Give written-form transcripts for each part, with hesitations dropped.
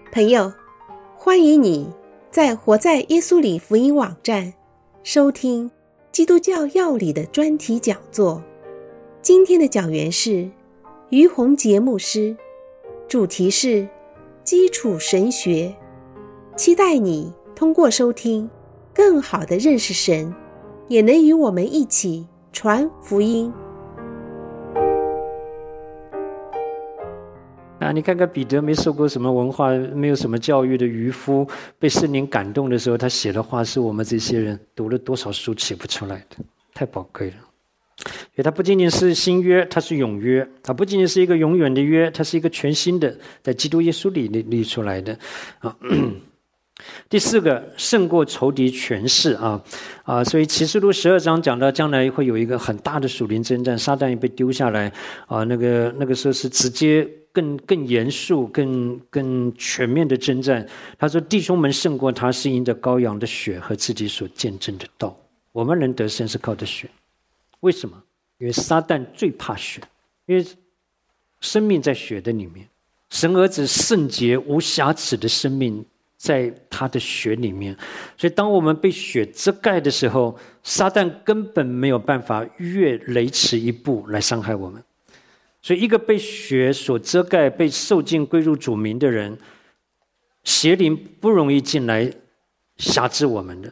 朋友，欢迎你在活在耶稣里福音网站收听基督教要理的专题讲座。今天的讲员是于宏杰牧师，主题是基础神学。期待你通过收听更好地认识神，也能与我们一起传福音。 你看看彼得，没受过什么文化，没有什么教育的渔夫，被圣灵感动的时候，他写的话是我们这些人读了多少书写不出来的，太宝贵了。所以它不仅仅是新约，它是永约，它不仅仅是一个永远的约，它是一个全新的，在基督耶稣里立出来的。第四个，胜过仇敌权势所以启示录12章讲到将来会有一个很大的属灵征战，撒旦也被丢下来那个时候是直接更严肃、更全面的征战。他说：“弟兄们胜过他，是因着羔羊的血和自己所见证的道。”我们能得胜是靠着血，为什么？因为撒旦最怕血，因为生命在血的里面，神儿子圣洁无瑕疵的生命在他的血里面，所以当我们被血遮盖的时候，撒旦根本没有办法越雷池一步来伤害我们。所以一个被血所遮盖、被受尽归入主名的人，邪灵不容易进来辖制我们的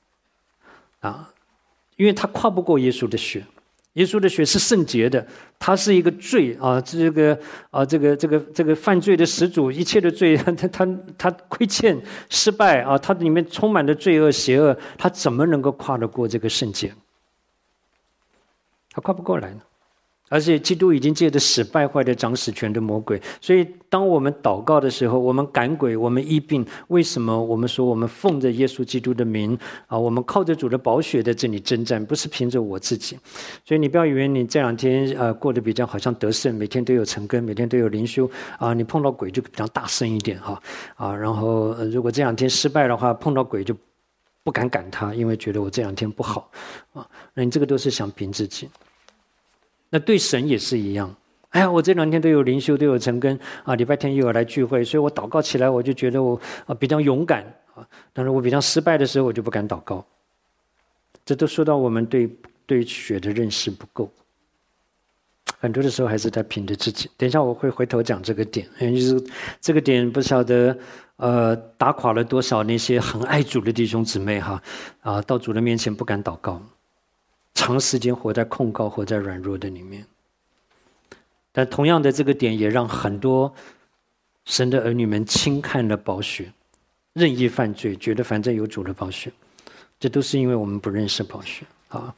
因为他跨不过耶稣的血。耶稣的血是圣洁的，他是一个罪这个犯罪的始祖，一切的罪他亏欠失败他里面充满了罪恶邪恶，他怎么能够跨得过这个圣洁？他跨不过来呢。而且基督已经借着死败坏的掌死权的魔鬼，所以当我们祷告的时候，我们赶鬼，我们医病，为什么我们说我们奉着耶稣基督的名我们靠着主的宝血在这里征战，不是凭着我自己。所以你不要以为你这两天过得比较好像得胜，每天都有晨更，每天都有灵修你碰到鬼就比较大声一点然后如果这两天失败的话，碰到鬼就不敢赶他，因为觉得我这两天不好那你这个都是想凭自己。那对神也是一样，我这两天都有灵修，都有晨更礼拜天又有来聚会，所以我祷告起来我就觉得我比较勇敢但是我比较失败的时候我就不敢祷告。这都说到我们对血的认识不够，很多的时候还是在凭着自己。等一下我会回头讲这个点，就是这个点不晓得打垮了多少那些很爱主的弟兄姊妹到主的面前不敢祷告，长时间活在控告、活在软弱的里面。但同样的这个点也让很多神的儿女们轻看了宝血，任意犯罪，觉得反正有主的宝血，这都是因为我们不认识宝血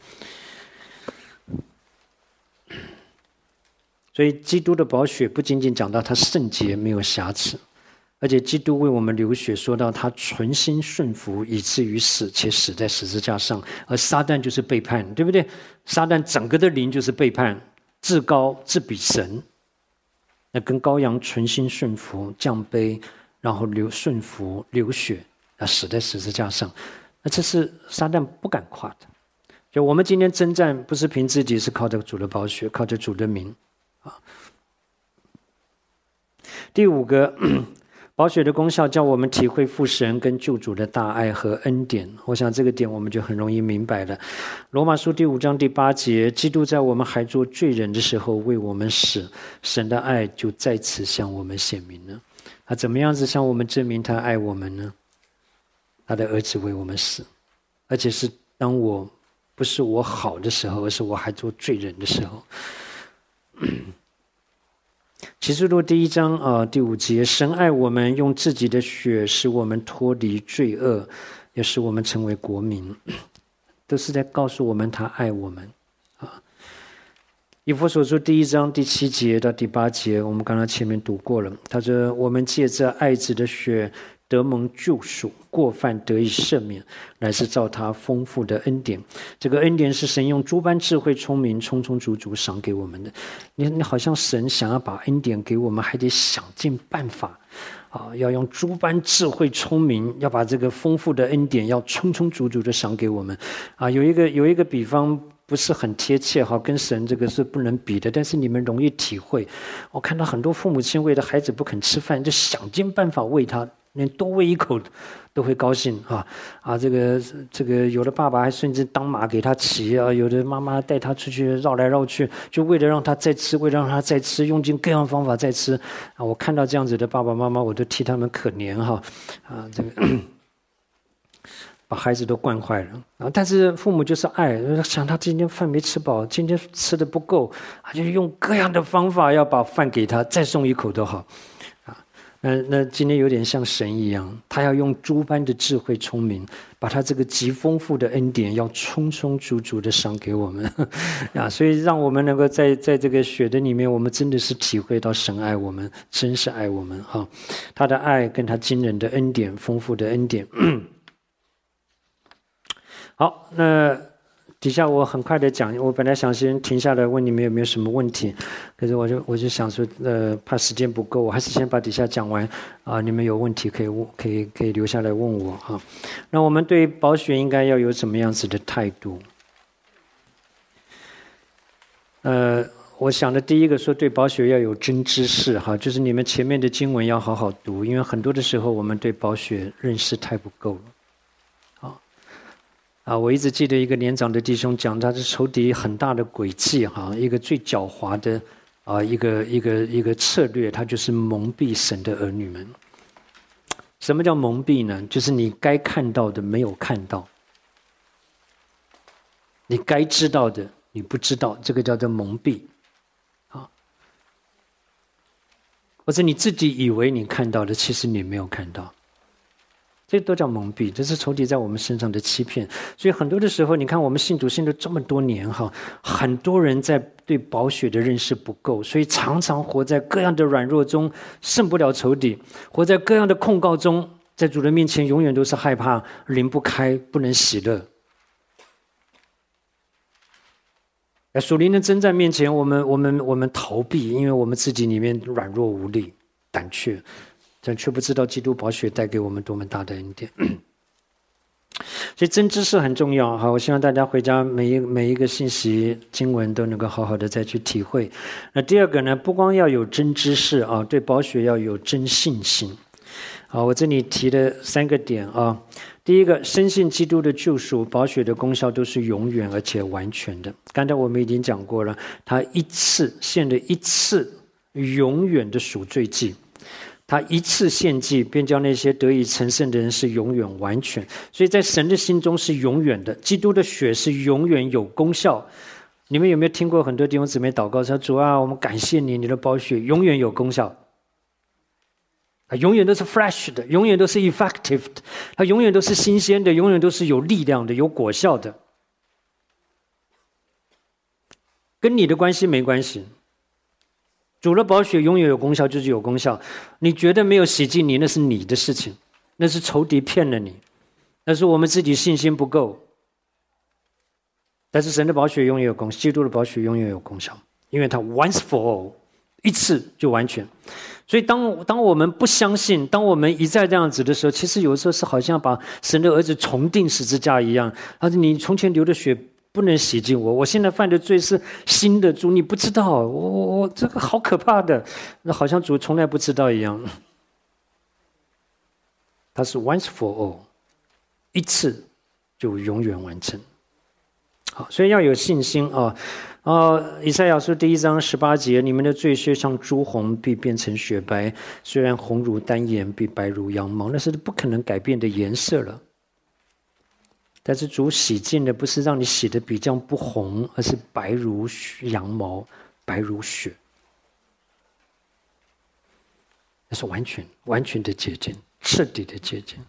所以基督的宝血不仅仅讲到他圣洁没有瑕疵，而且基督为我们流血，说到他存心顺服以至于死，且死在十字架上。而撒旦就是背叛，对不对？撒旦整个的灵就是背叛，至高至比神。那跟羔羊存心顺服降卑，然后顺服流血死在十字架上，那这是撒旦不敢跨的。就我们今天征战不是凭自己，是靠着主的宝血，靠着主的名第五个宝血的功效叫我们体会父神跟救主的大爱和恩典，我想这个点我们就很容易明白了。罗马书第5章第8节，基督在我们还做罪人的时候为我们死，神的爱就在此向我们显明了。他怎么样子向我们证明他爱我们呢？他的儿子为我们死，而且是当我不是我好的时候，而是我还做罪人的时候。启示录第1章第5节，神爱我们，用自己的血使我们脱离罪恶，也使我们成为国民，都是在告诉我们他爱我们以弗所书第1章第7节到第8节，我们刚刚前面读过了。他说我们借着爱子的血得蒙救赎，过犯得以赦免，乃是照他丰富的恩典。这个恩典是神用诸般智慧聪明充充足足赏给我们的。你好像神想要把恩典给我们，还得想尽办法要用诸般智慧聪明，要把这个丰富的恩典要充充足足的赏给我们有一个比方不是很贴切哈，跟神这个是不能比的，但是你们容易体会。我看到很多父母亲为了孩子不肯吃饭，就想尽办法喂他，连多喂一口都会高兴这个有的爸爸还甚至当马给他骑啊，有的妈妈带他出去绕来绕去，就为了让他再吃，为了让他再吃，用尽各样方法再吃我看到这样子的爸爸妈妈，我都替他们可怜这个把孩子都惯坏了但是父母就是爱，想他今天饭没吃饱，今天吃的不够就用各样的方法要把饭给他，再送一口都好那今天有点像神一样，他要用诸般的智慧聪明，把他这个极丰富的恩典要充充足足的赏给我们所以让我们能够在这个血的里面，我们真的是体会到神爱我们，真是爱我们他的爱跟他惊人的恩典，丰富的恩典好，那底下我很快的讲，我本来想先停下来问你们有没有什么问题，可是我就想说，怕时间不够，我还是先把底下讲完你们有问题可以问，可以留下来问我那我们对宝血应该要有什么样子的态度？我想的第一个说对宝血要有真知识就是你们前面的经文要好好读，因为很多的时候我们对宝血认识太不够了。我一直记得一个年长的弟兄讲，他是仇敌很大的诡计一个最狡猾的一个策略，他就是蒙蔽神的儿女们。什么叫蒙蔽呢？就是你该看到的没有看到，你该知道的你不知道，这个叫做蒙蔽或者你自己以为你看到的，其实你没有看到。这都叫蒙蔽，这是仇敌在我们身上的欺骗。所以很多的时候，你看我们信主信了这么多年很多人在对宝血的认识不够，所以常常活在各样的软弱中，胜不了仇敌；活在各样的控告中，在主的面前永远都是害怕，离不开，不能喜乐。在属灵的征战面前，我们逃避，因为我们自己里面软弱无力、胆怯。但却不知道基督宝血带给我们多么大的恩典所以真知识很重要我希望大家回家每一个信息经文都能够好好的再去体会。那第二个呢，不光要有真知识对宝血要有真信心我这里提了3个点第一个，深信基督的救赎，宝血的功效都是永远而且完全的。刚才我们已经讲过了，他一次献了一次永远的赎罪祭，他一次献祭便叫那些得以成圣的人是永远完全，所以在神的心中是永远的。基督的血是永远有功效。你们有没有听过很多弟兄姊妹祷告说，主啊，我们感谢你，你的宝血永远有功效，永远都是 fresh 的，永远都是 effective 的，它永远都是新鲜的，永远都是有力量的，有果效的。跟你的关系没关系，主的宝血永远有功效，就是有功效。你觉得没有洗净你，那是你的事情，那是仇敌骗了你，那是我们自己信心不够。但是神的宝血永远有功，基督的宝血永远有功效，因为它 once for all， 一次就完全。所以当我们不相信，当我们一再这样子的时候，其实有时候是好像把神的儿子重钉十字架一样。你从前流的血不能洗净我现在犯的罪是新的，主你不知道，我这个好可怕的，那好像主从来不知道一样。他是 once for all， 一次就永远完成。好，所以要有信心以赛亚书第1章18节，你们的罪孽像朱红，必变成雪白；虽然红如丹颜，必白如羊毛。那是不可能改变的颜色了。但是主洗净的不是让你洗的比这样不红，而是白如羊毛，白如雪。那是完全的洁净，彻底的洁净。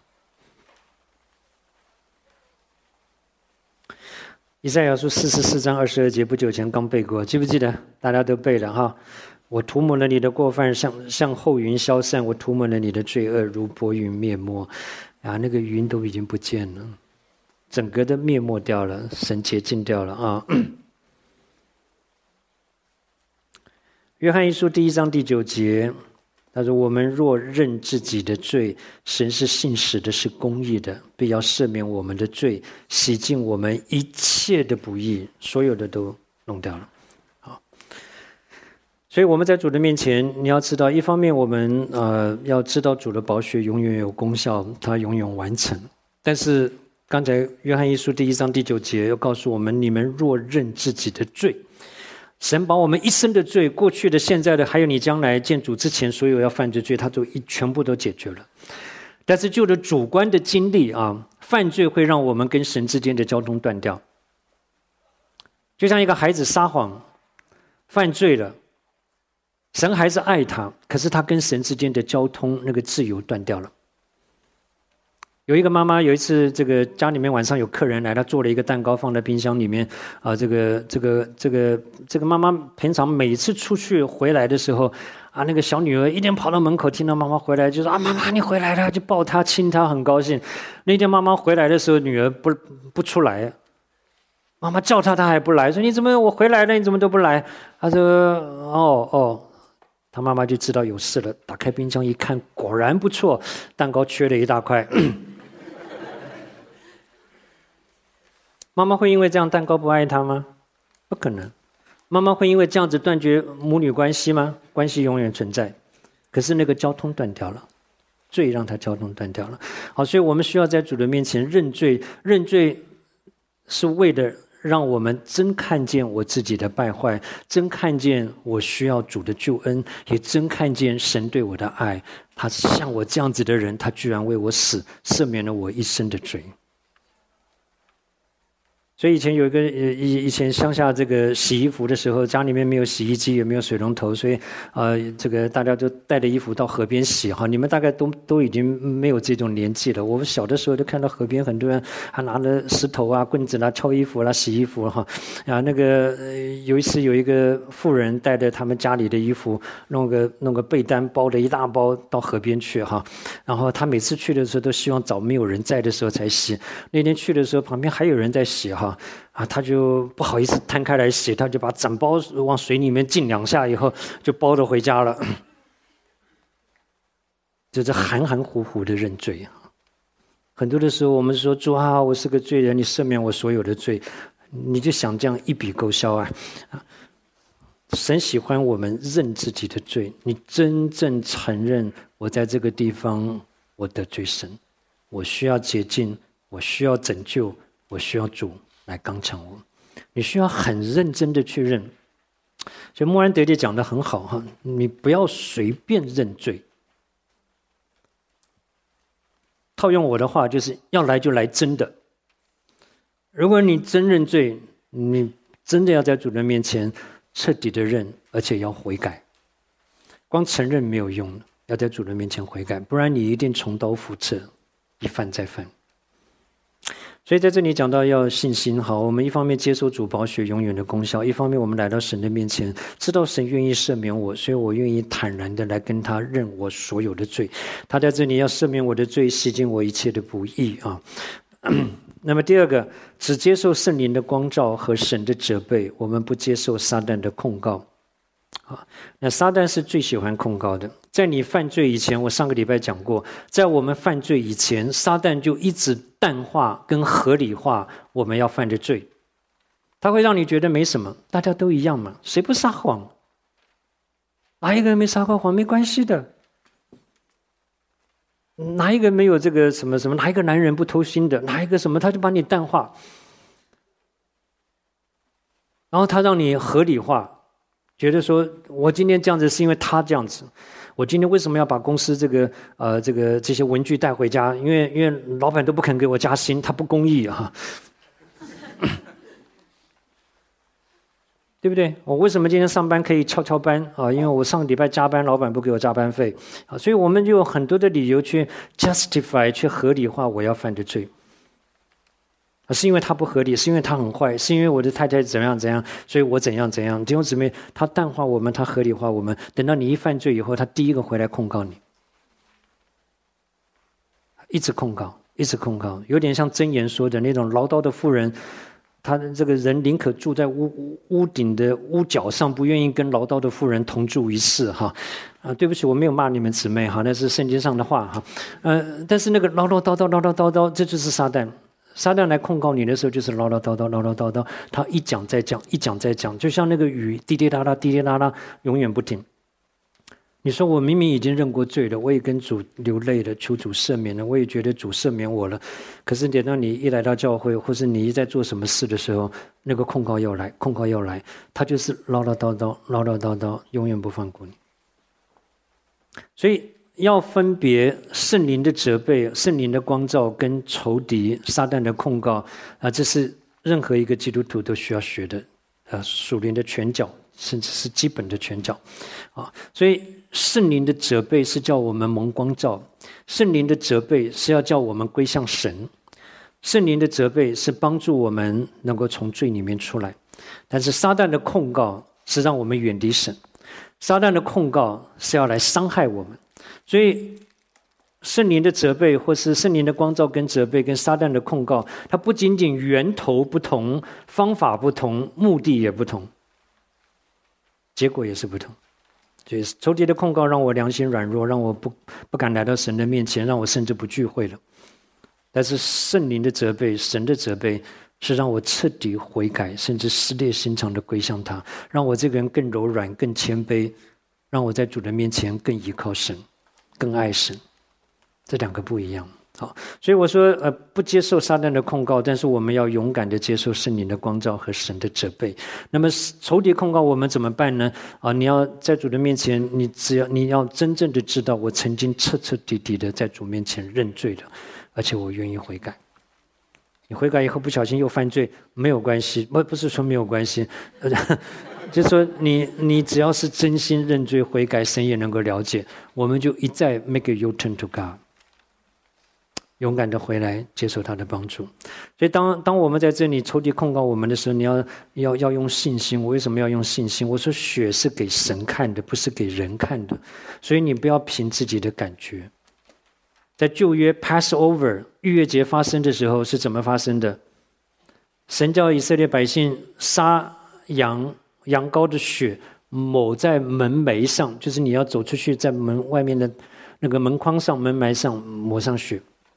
以赛亚书44章22节，不久前刚背过，记不记得？大家都背了哈。我涂抹了你的过犯，像厚云消散；我涂抹了你的罪恶，如薄云灭没。那个云都已经不见了，整个的灭没掉了，神洁净掉了约翰一书第1章第9节， 他说：“我们若认自己的罪，神是信实的，是公义的，必要赦免我们的罪，洗净我们一切的不义，所有的都弄掉了。”好，所以我们在主的面前，你要知道，一方面我们要知道主的宝血永远有功效，它永远完成。但是刚才约翰一书第1章第9节又告诉我们：“你们若认自己的罪。”神把我们一生的罪，过去的、现在的，还有你将来见主之前所有要犯的罪，他都全部都解决了。但是就着主观的经历啊，犯罪会让我们跟神之间的交通断掉。就像一个孩子撒谎、犯罪了，神还是爱他，可是他跟神之间的交通那个自由断掉了。有一个妈妈有一次，这个家里面晚上有客人来，她做了一个蛋糕放在冰箱里面啊。这个妈妈平常每次出去回来的时候啊，那个小女儿一定跑到门口，听到妈妈回来就说：“啊，妈妈你回来了！”就抱她亲她，很高兴。那天妈妈回来的时候，女儿不出来，妈妈叫她，她还不来，说：“你怎么我回来了，你怎么都不来？”她说：“哦。”她妈妈就知道有事了，打开冰箱一看，果然不错，蛋糕缺了一大块。妈妈会因为这样蛋糕不爱她吗？不可能。妈妈会因为这样子断绝母女关系吗？关系永远存在，可是那个交通断掉了，罪让她交通断掉了。好，所以我们需要在主的面前认罪。认罪是为了让我们真看见我自己的败坏，真看见我需要主的救恩，也真看见神对我的爱。他像我这样子的人，他居然为我死，赦免了我一生的罪。所以以前有一个以前乡下这个洗衣服的时候，家里面没有洗衣机，也没有水龙头，所以这个大家都带着衣服到河边洗哈。你们大概都已经没有这种年纪了。我们小的时候就看到河边很多人还拿着石头啊、棍子啦、敲衣服啦、洗衣服哈。那个有一次有一个妇人带着他们家里的衣服，弄个被单包了一大包到河边去哈。然后他每次去的时候都希望找没有人在的时候才洗。那天去的时候旁边还有人在洗哈。他就不好意思摊开来洗，他就把整包往水里面浸2下以后，就包着回家了。就是含含糊糊的认罪。很多的时候我们说：“主啊，我是个罪人，你赦免我所有的罪。”你就想这样一笔勾销啊！神喜欢我们认自己的罪，你真正承认我在这个地方我得罪神，我需要洁净，我需要拯救，我需要主来刚强我。你需要很认真的去认。所以默然德弟讲得很好哈，你不要随便认罪。套用我的话，就是要来就来真的。如果你真认罪，你真的要在主人面前彻底的认，而且要悔改。光承认没有用，要在主人面前悔改，不然你一定重蹈覆辙，一犯再犯。所以在这里讲到要信心，好，我们一方面接受主宝血永远的功效，一方面我们来到神的面前，知道神愿意赦免我，所以我愿意坦然的来跟他认我所有的罪。他在这里要赦免我的罪，洗净我一切的不义啊。那么第二个，只接受圣灵的光照和神的责备，我们不接受撒旦的控告。那撒旦是最喜欢控告的。在你犯罪以前，我上个礼拜讲过，在我们犯罪以前，撒旦就一直淡化跟合理化我们要犯的罪。他会让你觉得没什么，大家都一样嘛，谁不撒谎？哪一个人没撒过谎？没关系的。哪一个没有这个什么什么？哪一个男人不偷腥的？哪一个什么？他就把你淡化，然后他让你合理化。觉得说我今天这样子是因为他这样子，我今天为什么要把公司这些文具带回家？因为老板都不肯给我加薪，他不公义啊，对不对？我为什么今天上班可以翘班啊？因为我上个礼拜加班，老板不给我加班费啊，所以我们就有很多的理由去 justify 去合理化我要犯的罪。是因为他不合理，是因为他很坏，是因为我的太太怎样怎样，所以我怎样怎样。弟兄姊妹，他淡化我们，他合理化我们。等到你一犯罪以后，他第一个回来控告你，一直控告，一直控告，有点像箴言说的那种唠叨的妇人，他这个人宁可住在屋顶的屋角上，不愿意跟唠叨的妇人同住一室哈。 对不起，我没有骂你们姊妹哈，那是圣经上的话哈。但是那个唠唠叨叨、唠唠叨叨，这就是撒旦。撒旦来控告你的时候，就是唠唠叨叨、唠唠叨叨，他一讲再讲，一讲再讲，就像那个雨滴滴答答、滴滴答答，永远不停。你说我明明已经认过罪了，我也跟主流泪了，求主赦免了，我也觉得主赦免我了。可是等到你一来到教会，或是你一在做什么事的时候，那个控告要来，控告要来，他就是唠唠叨叨、唠唠叨叨，永远不放过你。所以要分别圣灵的责备、圣灵的光照跟仇敌撒旦的控告这是任何一个基督徒都需要学的属灵的拳脚，甚至是基本的拳脚所以圣灵的责备是叫我们蒙光照，圣灵的责备是要叫我们归向神，圣灵的责备是帮助我们能够从罪里面出来。但是撒旦的控告是让我们远离神，撒旦的控告是要来伤害我们。所以圣灵的责备或是圣灵的光照跟责备跟撒旦的控告，它不仅仅源头不同，方法不同，目的也不同，结果也是不同。所以仇敌的控告让我良心软弱，让我不敢来到神的面前，让我甚至不聚会了。但是圣灵的责备、神的责备是让我彻底悔改，甚至撕裂心肠的归向他，让我这个人更柔软、更谦卑，让我在主的面前更依靠神，更爱神。这两个不一样。好，所以我说不接受撒旦的控告，但是我们要勇敢的接受圣灵的光照和神的责备。那么仇敌控告我们怎么办呢？你要在主的面前，你要真正的知道，我曾经彻彻底底的在主面前认罪了，而且我愿意悔改。你悔改以后不小心又犯罪，没有关系，不是说没有关系，就是说你只要是真心认罪悔改，神也能够了解，我们就一再 make a U-turn to God。勇敢的回来接受他的帮助。所以当我们在这里仇敌控告我们的时候，你要用信心。我为什么要用信心？我说血是给神看的，不是给人看的，所以你不要凭自己的感觉。在旧约 Passover 逾越节发生的时候是怎么发生的？神叫以色列百姓杀羊羔的血抹在门楣上，就是你要走出去，在门外面的那个门框上、门楣上抹上血，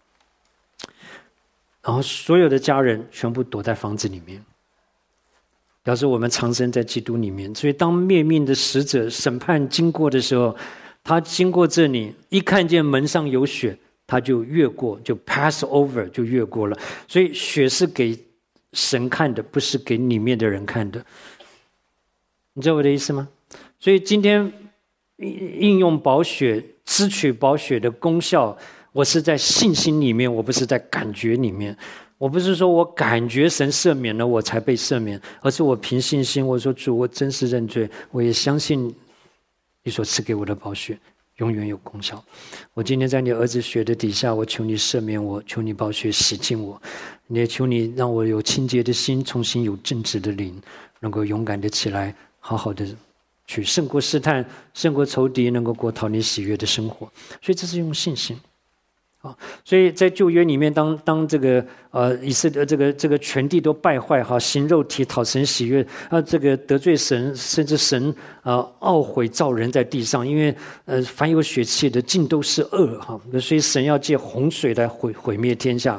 然后所有的家人全部躲在房子里面，表示我们藏身在基督里面。所以当灭命的使者审判经过的时候，他经过这里，一看见门上有血，他就越过，就 pass over， 就越过了。所以血是给神看的，不是给里面的人看的。你知道我的意思吗？所以今天应用宝血、支取宝血的功效，我是在信心里面，我不是在感觉里面。我不是说我感觉神赦免了我才被赦免，而是我凭信心，我说主，我真是认罪，我也相信你所赐给我的宝血永远有功效。我今天在你儿子血的底下，我求你赦免我，求你宝血洗净我，你也求你让我有清洁的心，重新有正直的灵，能够勇敢的起来，好好的去胜过试探，胜过仇敌，能够过讨你喜悦的生活。所以这是用信心。所以在旧约里面，当这个以色列这个全地都败坏哈，行肉体讨神喜悦这个得罪神，甚至神懊悔造人在地上，因为凡有血气的尽都是恶哈，所以神要借洪水来毁灭天下。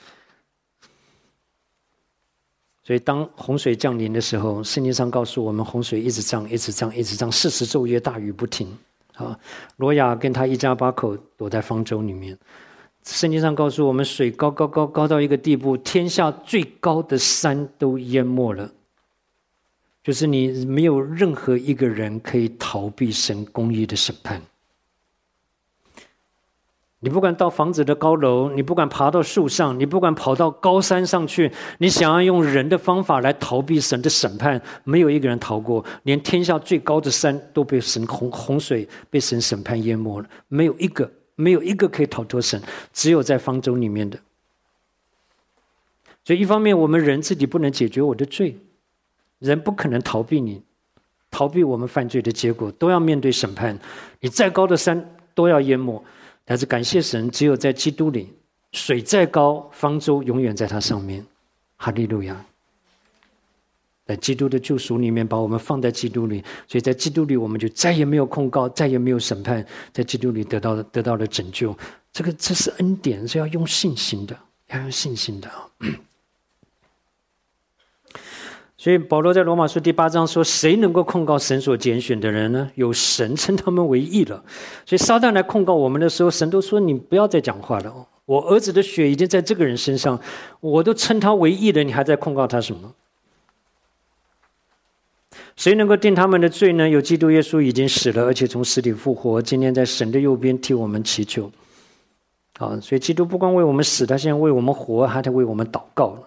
所以当洪水降临的时候，圣经上告诉我们，洪水一直涨，一直涨，一直涨，40昼夜大雨不停挪亚跟他一家8口躲在方舟里面。圣经上告诉我们，水高到一个地步，天下最高的山都淹没了，就是你没有任何一个人可以逃避神公义的审判。你不管到房子的高楼，你不管爬到树上，你不管跑到高山上去，你想要用人的方法来逃避神的审判，没有一个人逃过。连天下最高的山都被神洪水被神审判淹没了，没有一个可以逃脱神，只有在方舟里面的。所以一方面我们人自己不能解决我的罪，人不可能逃避我们犯罪的结果，都要面对审判。你再高的山都要淹没，但是感谢神，只有在基督里，水再高，方舟永远在它上面。哈利路亚。 在基督的救赎里面把我们放在基督里，所以在基督里我们就再也没有控告，再也没有审判，在基督里得到了拯救。这是恩典，是要用信心的，要用信心的。所以保罗在罗马书第8章说，谁能够控告神所拣选的人呢？有神称他们为义了。所以撒旦来控告我们的时候，神都说你不要再讲话了，我儿子的血已经在这个人身上，我都称他为义了，你还在控告他什么？谁能够定他们的罪呢？有基督耶稣已经死了，而且从死里复活，今天在神的右边替我们祈求。所以基督不光为我们死，他现在为我们活，还在为我们祷告了。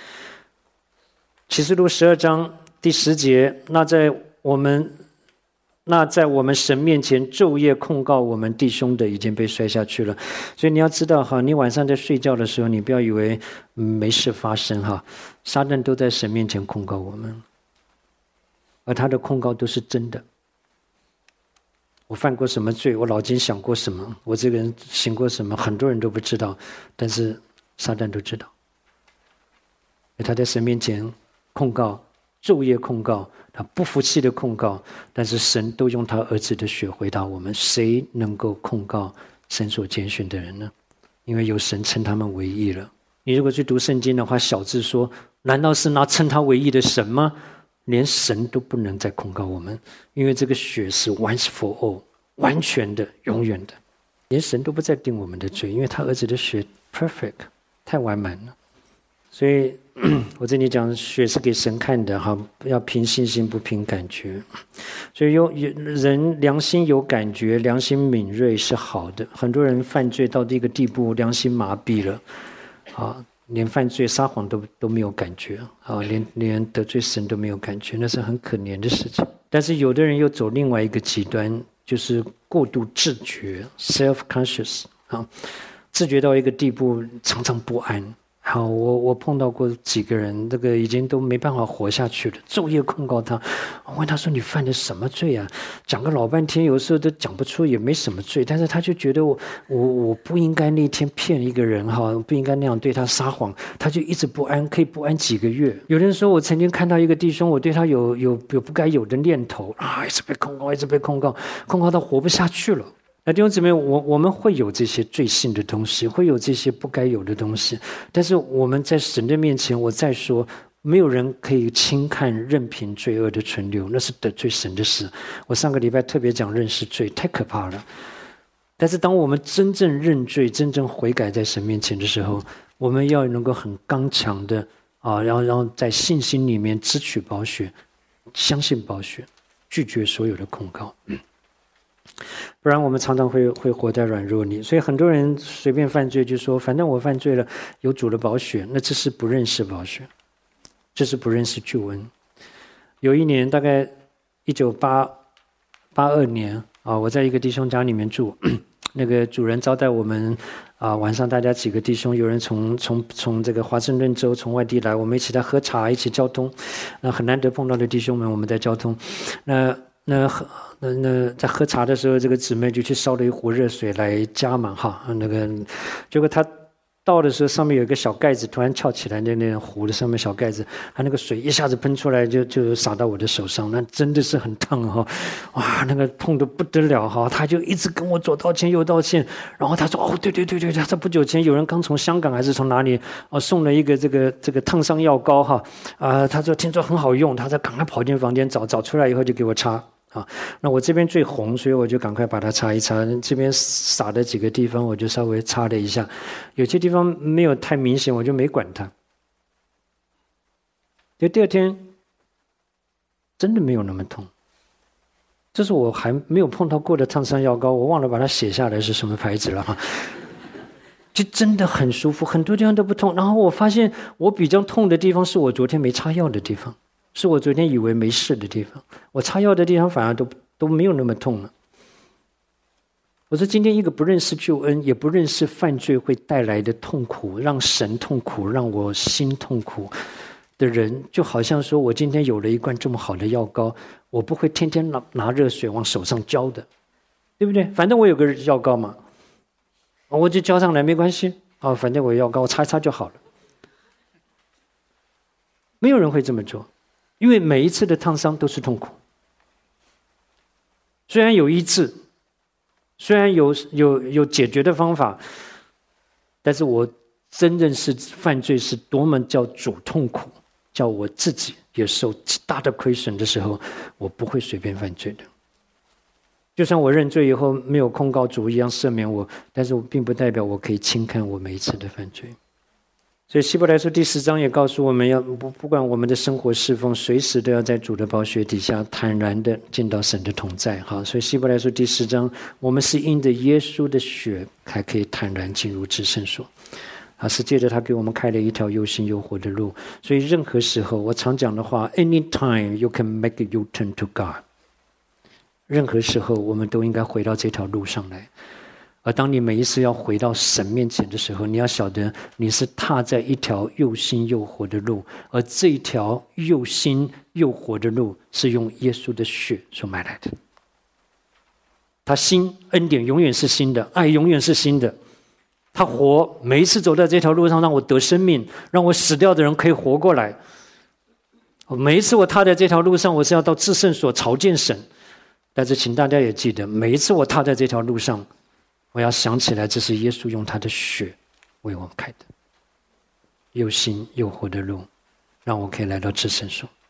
启示录12章第10节，那在我们神面前昼夜控告我们弟兄的已经被摔下去了。所以你要知道你晚上在睡觉的时候，你不要以为没事发生撒旦都在神面前控告我们，而他的控告都是真的。我犯过什么罪，我脑筋想过什么，我这个人行过什么，很多人都不知道，但是撒旦都知道。他在神面前控告，昼夜控告，他不服气的控告，但是神都用他儿子的血回答我们。谁能够控告神所拣选的人呢？因为有神称他们为义了。你如果去读圣经的话，小字说，难道是那称他为义的神吗？连神都不能再控告我们，因为这个血是 once for all， 完全的，永远的，连神都不再定我们的罪，因为他儿子的血 perfect， 太完满了。所以我这里讲血是给神看的要凭信心不凭感觉。所以人良心有感觉，良心敏锐是好的。很多人犯罪到这个地步，良心麻痹了连犯罪撒谎都没有感觉连得罪神都没有感觉，那是很可怜的事情。但是有的人又走另外一个极端，就是过度自觉 self-conscious 自觉到一个地步，常常不安。我碰到过几个人，这个已经都没办法活下去了，昼夜控告他。我问他说：“你犯的什么罪啊？”讲个老半天，有时候都讲不出，也没什么罪，但是他就觉得我不应该那天骗一个人不应该那样对他撒谎，他就一直不安，可以不安几个月。有人说我曾经看到一个弟兄，我对他有不该有的念头一直被控告，一直被控告，控告到活不下去了。那弟兄姊妹，我们会有这些罪性的东西，会有这些不该有的东西，但是我们在神的面前，我再说，没有人可以轻看任凭罪恶的存留，那是得罪神的事。我上个礼拜特别讲认识罪，太可怕了。但是当我们真正认罪，真正悔改在神面前的时候，我们要能够很刚强的然后在信心里面支取宝血，相信宝血，拒绝所有的控告。不然我们常常会活在软弱里。所以很多人随便犯罪就说，反正我犯罪了，有主的宝血，那这是不认识宝血，这是不认识救恩。有一年大概1982年我在一个弟兄家里面住，那个主人招待我们晚上大家几个弟兄，有人从这个华盛顿州从外地来，我们一起在喝茶，一起交通。那很难得碰到的弟兄们，我们在交通。那在喝茶的时候，这个姊妹就去烧了一壶热水来加满结果她倒的时候，上面有一个小盖子突然翘起来，那壶的上面小盖子，它那个水一下子喷出来，就洒到我的手上，那真的是很烫哇，那个痛得不得了他就一直跟我左道歉右道歉，然后他说对，他在不久前有人刚从香港还是从哪里送了一个这个烫伤药膏他说听说很好用，他说赶快跑进房间找出来以后就给我擦。那我这边最红，所以我就赶快把它擦一擦，这边洒的几个地方我就稍微擦了一下，有些地方没有太明显，我就没管它。就第二天真的没有那么痛，这是我还没有碰到过的烫伤药膏，我忘了把它写下来是什么牌子了就真的很舒服，很多地方都不痛。然后我发现我比较痛的地方是我昨天没擦药的地方，是我昨天以为没事的地方，我擦药的地方反而都没有那么痛了。我说今天一个不认识救恩，也不认识犯罪会带来的痛苦，让神痛苦，让我心痛苦的人，就好像说我今天有了一罐这么好的药膏，我不会天天拿热水往手上浇的，对不对？反正我有个药膏嘛，我就浇上来没关系反正我药膏我擦一擦就好了。没有人会这么做， 因为每一次的烫伤都是痛苦。虽然有医治，虽然有解决的方法，但是我真正是犯罪是多么叫主痛苦，叫我自己也受极大的亏损的时候，我不会随便犯罪的。就算我认罪以后没有控告主一样赦免我，但是我并不代表我可以轻看我每一次的犯罪。所以希伯来书第10章也告诉我们，要不管我们的生活侍奉，随时都要在主的宝血底下坦然的进到神的同在。好，所以希伯来书第10章，我们是因着耶稣的血才可以坦然进入至圣所。是借着他给我们开了一条又新又活的路。所以任何时候，我常讲的话 ，anytime you can make a U-turn to God。任何时候，我们都应该回到这条路上来。而当你每一次要回到神面前的时候，你要晓得你是踏在一条又新又活的路，而这一条又新又活的路是用耶稣的血所买来的。他新，恩典永远是新的，爱永远是新的。他活，每一次走在这条路上，让我得生命，让我死掉的人可以活过来。每一次我踏在这条路上，我是要到至圣所朝见神。但是请大家也记得，每一次我踏在这条路上，我要想起来，这是耶稣用他的血为我们开的又新又活的路，让我可以来到至圣所。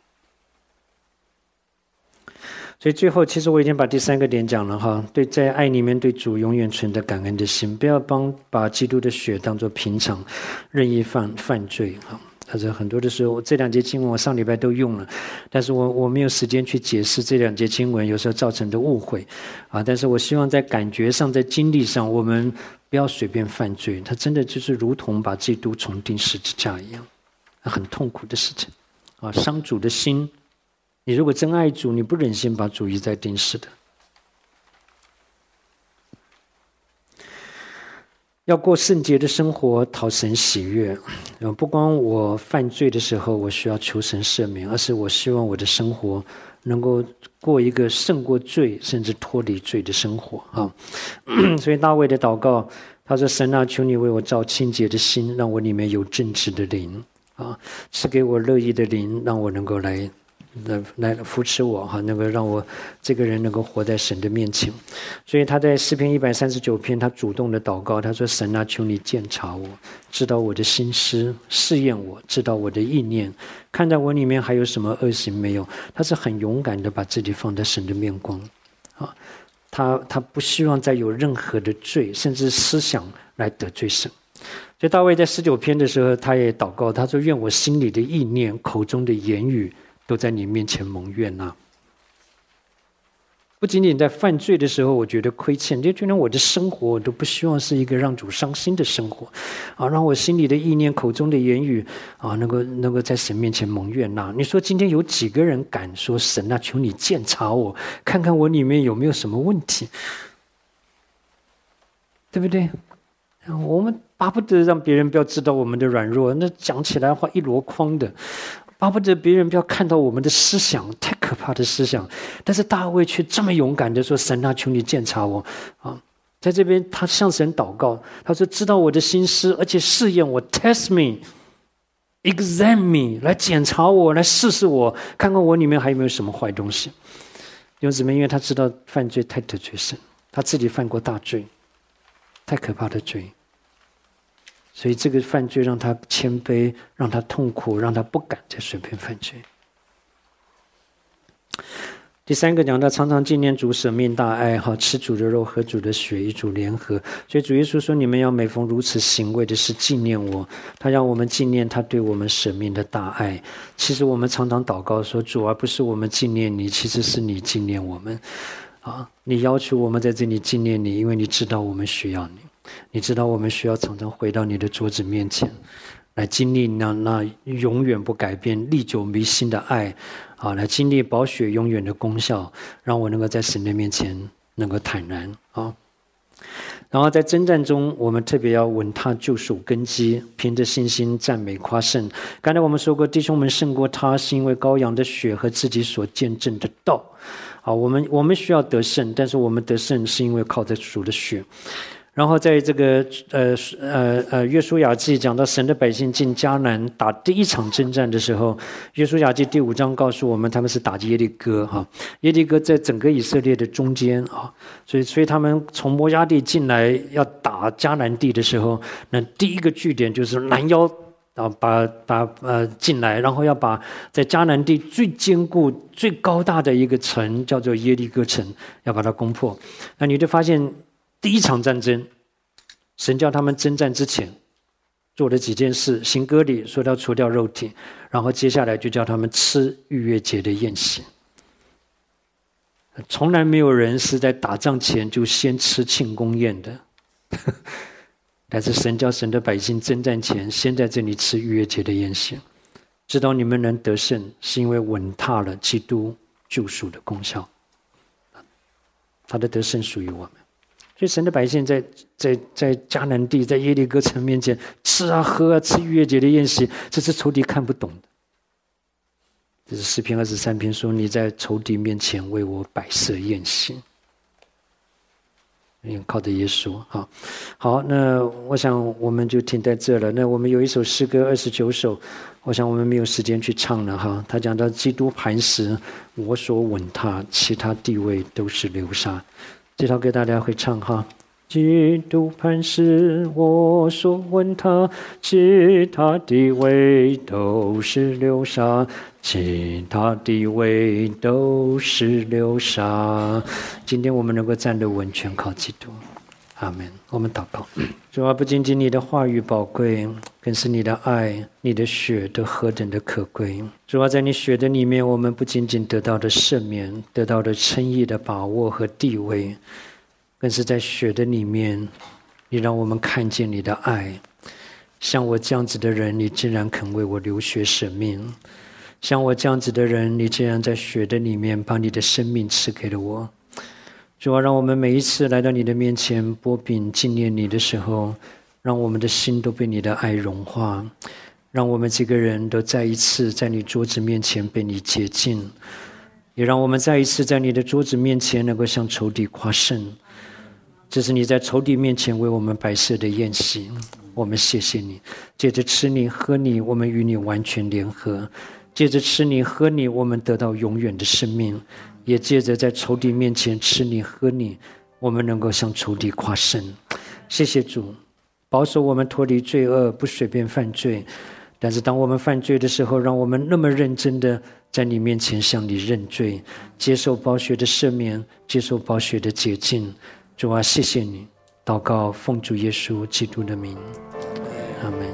所以最后，其实我已经把第3个点讲了哈，对，在爱里面对主永远存着感恩的心，不要把基督的血当作平常任意犯罪哈。但是很多的时候，这2节经文我上礼拜都用了，但是我没有时间去解释这2节经文有时候造成的误会啊。但是我希望在感觉上，在经历上，我们不要随便犯罪。它真的就是如同把基督重钉十字架一样，很痛苦的事情啊，伤主的心。你如果真爱主，你不忍心把主一再钉死的。要过圣洁的生活，讨神喜悦。不光我犯罪的时候，我需要求神赦免，而是我希望我的生活能够过一个胜过罪，甚至脱离罪的生活啊。所以大卫的祷告，他说：“神啊，求你为我造清洁的心，让我里面有正直的灵啊，赐给我乐意的灵，让我能够来扶持我哈，能够让我这个人能够活在神的面前。”所以他在诗篇139篇，他主动的祷告，他说：“神啊，求你鉴察我，知道我的心思，试验我，知道我的意念，看在我里面还有什么恶行没有。”他是很勇敢的把自己放在神的面光啊，他不希望再有任何的罪，甚至思想来得罪神。所以大卫在19篇的时候，他也祷告，他说：“愿我心里的意念，口中的言语，都在你面前蒙悦纳。”不仅仅在犯罪的时候我觉得亏欠，就连我的生活我都不希望是一个让主伤心的生活啊，让我心里的意念口中的言语啊能够在神面前蒙悦纳。你说今天有几个人敢说：“神啊，求你鉴察我，看看我里面有没有什么问题？”对不对？我们巴不得让别人不要知道我们的软弱，那讲起来话一箩筐的，巴不得别人不要看到我们的思想，太可怕的思想。但是大卫却这么勇敢的说：“神啊，求你鉴察我啊！”在这边他向神祷告，他说：“知道我的心思，而且试验我 ，test me，examine me， 来检查我，来试试我，看看我里面还有没有什么坏东西。”弟兄姊妹，因为他知道犯罪太得罪神，他自己犯过大罪，太可怕的罪。所以这个犯罪让他谦卑，让他痛苦，让他不敢再随便犯罪。第3个讲到常常纪念主舍命大爱，吃主的肉，喝主的血，与主联合。所以主耶稣说：“你们要每逢如此行，为的是纪念我。”他让我们纪念他对我们舍命的大爱。其实我们常常祷告说：“主，而不是我们纪念你，其实是你纪念我们。”你要求我们在这里纪念你，因为你知道我们需要你。你知道我们需要常常回到你的桌子面前，来经历那永远不改变、历久弥新的爱啊，来经历宝血永远的功效，让我能够在神的面前能够坦然啊。然后在征战中，我们特别要稳踏救赎根基，凭着信心赞美夸胜。刚才我们说过，弟兄们胜过他，是因为羔羊的血和自己所见证的道。我们需要得胜，但是我们得胜是因为靠着主的血。 然后在这个约书亚记讲到神的百姓进迦南打第一场征战的时候，约书亚记第5章告诉我们他们是打耶利哥哈，耶利哥在整个以色列的中间啊，所以他们从摩押地进来要打迦南地的时候，那第一个据点就是拦腰进来，然后要把在迦南地最坚固最高大的一个城叫做耶利哥城要把它攻破。那你就发现第一场战争，神叫他们征战之前做了几件事，行割礼，说要除掉肉体，然后接下来就叫他们吃逾越节的宴席。从来没有人是在打仗前就先吃庆功宴的，但是神叫神的百姓征战前先在这里吃逾越节的宴席，知道你们能得胜是因为稳踏了基督救赎的功效，他的得胜属于我们。所以神的百姓在迦南地，在耶利哥城面前吃啊喝啊，吃逾越节的宴席，这是仇敌看不懂的。这是诗篇23篇说，你在仇敌面前为我摆设宴席，靠着耶稣。好，那我想我们就停在这了。那我们有一首诗歌29首，我想我们没有时间去唱了哈。他讲到基督磐石，我所稳踏，其他地位都是流沙。这套给大家会唱哈。基督磐石，我所稳踏，其他地位都是流沙，其他地位都是流沙。今天我们能够站得稳，全靠基督。阿们。我们祷告。主啊，不仅仅你的话语宝贵，更是你的爱、你的血都何等的可贵。主啊，在你血的里面，我们不仅仅得到的赦免，得到的称义的把握和地位，更是在血的里面，你让我们看见你的爱。像我这样子的人，你竟然肯为我流血舍命；像我这样子的人，你竟然在血的里面把你的生命赐给了我。主啊，让我们每一次来到你的面前擘饼纪念你的时候，让我们的心都被你的爱融化，让我们这个人都再一次在你桌子面前被你洁净，也让我们再一次在你的桌子面前能够向仇敌夸胜。这是你在仇敌面前为我们摆设的宴席，我们谢谢你。借着吃你喝你，我们与你完全联合；借着吃你喝你，我们得到永远的生命。也借着在仇敌面前吃你喝你，我们能够向仇敌夸胜。谢谢主，保守我们脱离罪恶，不随便犯罪。但是当我们犯罪的时候，让我们那么认真的在你面前向你认罪，接受宝血的赦免，接受宝血的洁净。主啊，谢谢你。祷告奉主耶稣基督的名，阿们。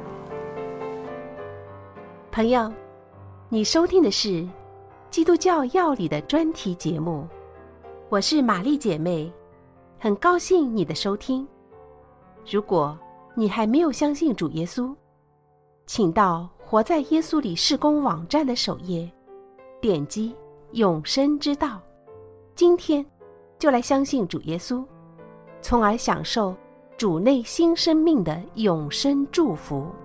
朋友，你收听的是基督教要理的专题节目，我是玛丽姐妹，很高兴你的收听。如果你还没有相信主耶稣，请到活在耶稣里事工网站的首页，点击永生之道，今天就来相信主耶稣，从而享受主内新生命的永生祝福。